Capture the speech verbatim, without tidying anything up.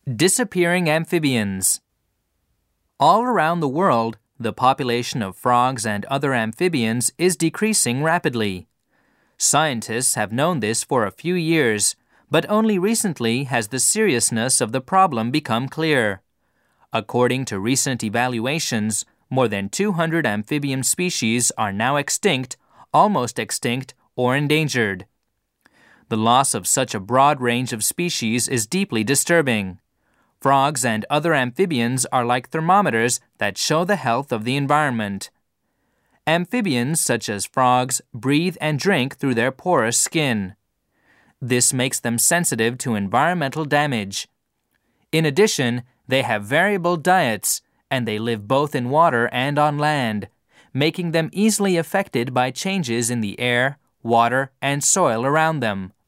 Disappearing amphibians. All around the world, the population of frogs and other amphibians is decreasing rapidly. Scientists have known this for a few years, but only recently has the seriousness of the problem become clear. According to recent evaluations, more than two hundred amphibian species are now extinct, almost extinct, or endangered. The loss of such a broad range of species is deeply disturbing. Frogs and other amphibians are like thermometers that show the health of the environment. Amphibians, such as frogs, breathe and drink through their porous skin. This makes them sensitive to environmental damage. In addition, they have variable diets, and they live both in water and on land, making them easily affected by changes in the air, water, and soil around them.